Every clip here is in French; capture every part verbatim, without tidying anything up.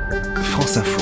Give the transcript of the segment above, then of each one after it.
France Info.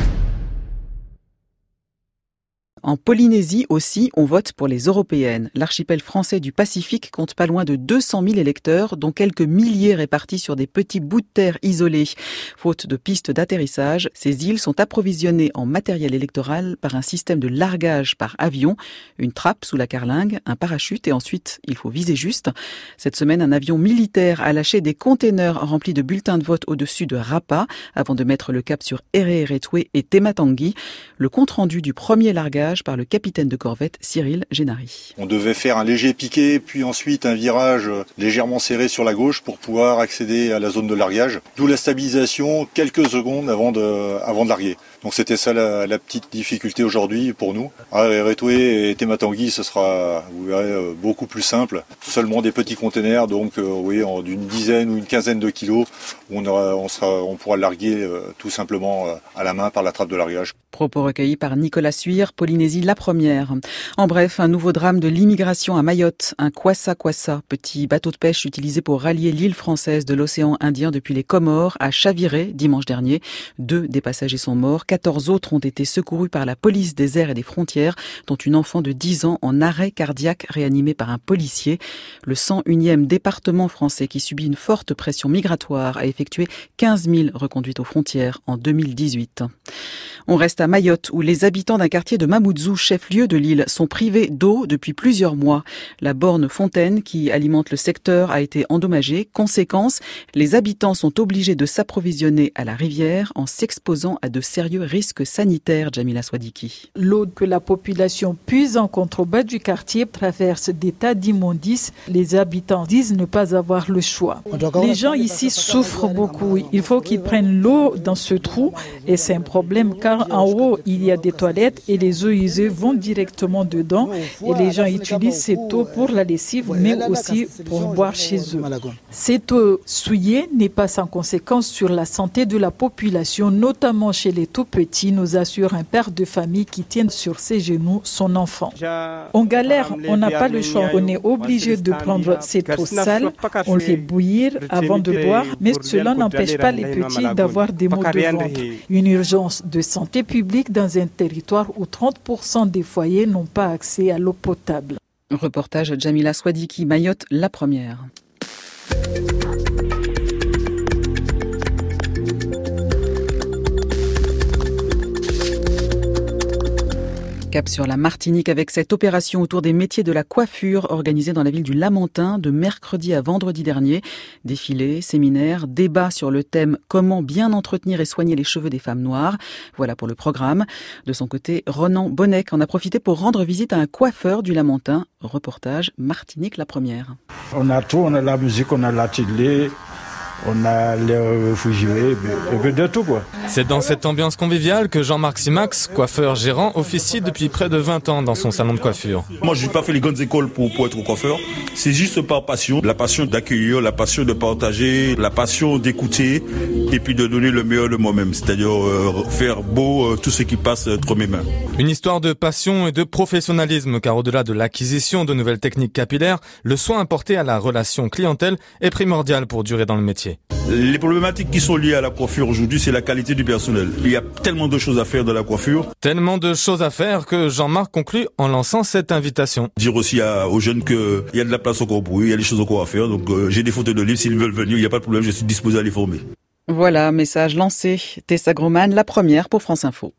En Polynésie aussi, on vote pour les européennes. L'archipel français du Pacifique compte pas loin de deux cent mille électeurs, dont quelques milliers répartis sur des petits bouts de terre isolés. Faute de pistes d'atterrissage, ces îles sont approvisionnées en matériel électoral par un système de largage par avion, une trappe sous la carlingue, un parachute et ensuite il faut viser juste. Cette semaine, un avion militaire a lâché des containers remplis de bulletins de vote au-dessus de Rapa avant de mettre le cap sur Ereretwe et Tematangui. Le compte-rendu du premier largage par le capitaine de corvette Cyril Génary. On devait faire un léger piqué, puis ensuite un virage légèrement serré sur la gauche pour pouvoir accéder à la zone de largage. D'où la stabilisation quelques secondes avant de, avant de larguer. Donc c'était ça la, la petite difficulté aujourd'hui pour nous. À Ereretwe et Tematangui, ce sera, vous verrez, beaucoup plus simple. Seulement des petits containers, donc euh, oui, d'une dizaine ou une quinzaine de kilos, où on, aura, on, sera, on pourra larguer euh, tout simplement euh, à la main par la trappe de largage. Propos recueillis par Nicolas Suire, Polynésie la première. En bref, un nouveau drame de l'immigration à Mayotte, un kwassa kwassa, petit bateau de pêche utilisé pour rallier l'île française de l'océan Indien depuis les Comores, a chaviré dimanche dernier. Deux des passagers sont morts, quatorze autres ont été secourus par la police des airs et des frontières, dont une enfant de dix ans en arrêt cardiaque réanimée par un policier. Le cent unième département français qui subit une forte pression migratoire a effectué quinze mille reconduites aux frontières en deux mille dix-huit. On reste à Mayotte, où les habitants d'un quartier de Mamoudzou, chef-lieu de l'île, sont privés d'eau depuis plusieurs mois. La borne fontaine qui alimente le secteur a été endommagée. Conséquence, les habitants sont obligés de s'approvisionner à la rivière en s'exposant à de sérieux risques sanitaires, Jamila Swadiki. L'eau que la population puise en contrebas du quartier traverse des tas d'immondices. Les habitants disent ne pas avoir le choix. Les gens ici souffrent beaucoup. Il faut qu'ils prennent l'eau dans ce trou et c'est un problème car en haut, il y a des toilettes et les eaux usées vont directement dedans et les gens utilisent cette eau pour la lessive mais aussi pour boire chez eux. Cette eau souillée n'est pas sans conséquence sur la santé de la population, notamment chez les tout petits, nous assure un père de famille qui tient sur ses genoux son enfant. On galère, on n'a pas le choix, on est obligé de prendre cette eau sale, on le fait bouillir avant de boire, mais cela n'empêche pas les petits d'avoir des maux de ventre. Une urgence de santé publique dans un territoire où trente pour cent des foyers n'ont pas accès à l'eau potable. Reportage Jamila Swadiki, Mayotte, la première. Cap sur la Martinique avec cette opération autour des métiers de la coiffure organisée dans la ville du Lamentin de mercredi à vendredi dernier. Défilés, séminaires, débats sur le thème « Comment bien entretenir et soigner les cheveux des femmes noires ?» Voilà pour le programme. De son côté, Ronan Bonnec en a profité pour rendre visite à un coiffeur du Lamentin. Reportage Martinique la première. On a tout, on a la musique, on a la télé. On a les réfugiés, un peu de tout quoi. C'est dans cette ambiance conviviale que Jean-Marc Simax, coiffeur gérant, officie depuis près de vingt ans dans son salon de coiffure. Moi je n'ai pas fait les grandes écoles pour, pour être coiffeur, c'est juste par passion. La passion d'accueillir, la passion de partager, la passion d'écouter et puis de donner le meilleur de moi-même. C'est-à-dire euh, faire beau euh, tout ce qui passe entre mes mains. Une histoire de passion et de professionnalisme car au-delà de l'acquisition de nouvelles techniques capillaires, le soin apporté à la relation clientèle est primordial pour durer dans le métier. Les problématiques qui sont liées à la coiffure aujourd'hui, c'est la qualité du personnel. Il y a tellement de choses à faire dans la coiffure. Tellement de choses à faire que Jean-Marc conclut en lançant cette invitation. Dire aussi à, aux jeunes qu'il y a de la place encore pour eux, il y a des choses encore à faire. Donc euh, j'ai des photos de livres, s'ils veulent venir, il n'y a pas de problème, je suis disposé à les former. Voilà, message lancé. Tessa Groman, la première pour France Info.